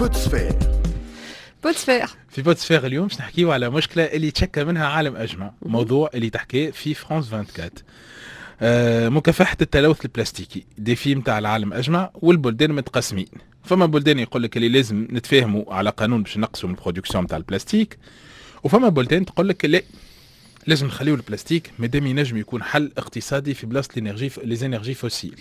بوتسفير. في بوتسفير اليوم باش نحكيو على مشكلة اللي تشكى منها عالم أجمع، موضوع اللي تحكيه في فرانس 24. مكافحة التلوث البلاستيكي، ديفي متاع العالم أجمع، والبلدان متقسمين. فما بلدان يقول لك اللي لازم نتفاهموا على قانون باش نقصوا من البرودكسيون متاع البلاستيك، وفما بلدان تقول لك لا، لازم نخليو البلاستيك مادام ينجم يكون حل اقتصادي في بلاصة لي فوسيل.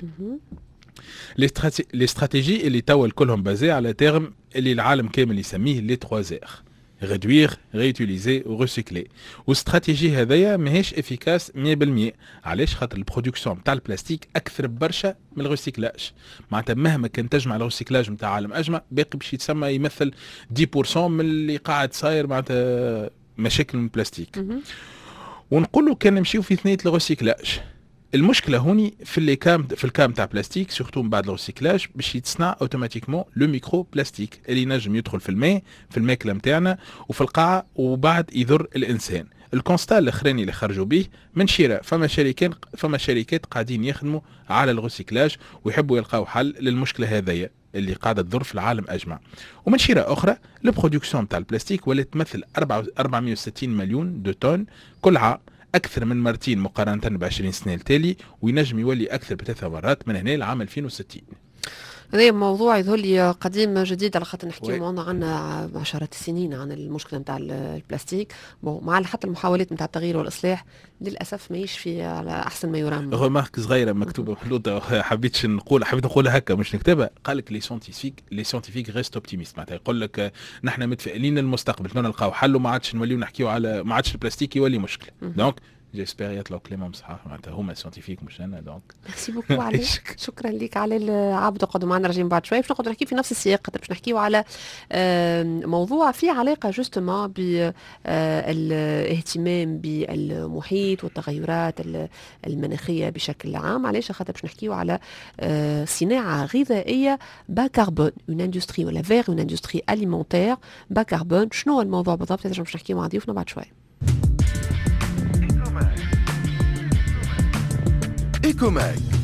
لي استراتيجي اللي توا كلهم بازي على تيرم اللي العالم كامل يسميه لي 3 ار: ريدوير، ريوتيليزي وريسيكلي. والاستراتيجي هذايا ماهيش افيكاس 100%. علاش؟ خاطر البرودكسيون تاع البلاستيك اكثر برشا من الريسيكلاج. معناتها مهما كان تجمع الريسيكلاج نتاع عالم اجمع، باقي باش يتسمى يمثل 10% من اللي قاعد صاير معناتها مشاكل من البلاستيك. ونقولوا كان نمشيو في ثنيه الريسيكلاج. المشكله هوني في الكام تاع بلاستيك، سورتو من بعد الريسيكلاج باش يتصنع اوتوماتيكمون لو ميكرو بلاستيك اللي ينجم يدخل في الماء، في الماكله نتاعنا وفي القاعه، وبعد يضر الانسان. الكونستا الاخراني اللي خرجوا به من شراء فما شركات قاعدين يخدموا على الريسيكلاج ويحبوا يلقاو حل للمشكله هذيا اللي قاعده تضر في العالم اجمع. ومن شراء اخرى البرودكسيون تاع البلاستيك ولات تمثل 460 مليون دو طن كل عام، أكثر من مرتين مقارنة ب20 سنة التالي، وينجم يولي أكثر ب3 مرات من هنا لعام 2060. هذا موضوع يظهر لي قديم جديد، على خاطر نحكيو عنه عشرات السنين عن المشكله نتاع البلاستيك. مع حتى المحاولات نتاع التغيير والاصلاح للاسف ماهيش في على احسن ما يرام. غمارك صغيره مكتوبه محلوطه، حبيت نقولها هكا مش نكتبها. قال لك لي سيانتيفيك ريست اوبتيميست، معناتها يقول لك نحن متفائلين للمستقبل، نلقاو حل وما عادش نوليو نحكيو على ما عادش البلاستيك يولي مشكله. دونك جيسبر يطلعوا كلامهم صحاح، معناتها هما سيانتيفيك مش انا. دونك ميرسي بوكو علي، شكرا لك على العبد. قعدوا معنا راجعين بعد شوي باش نقعدوا نحكي في نفس السياق، باش نحكيو على موضوع فيه علاقه جوستومون بالاهتمام بالمحيط والتغيرات المناخيه بشكل عام. علاش؟ خاطر باش نحكيو على صناعه غذائيه با كربون، اون اندستري ولا فيغ اون اندستري اليمونتير با كربون. شنو هو الموضوع بالضبط؟ باش نحكيو مع ضيوفنا بعد شوي. إيكوماك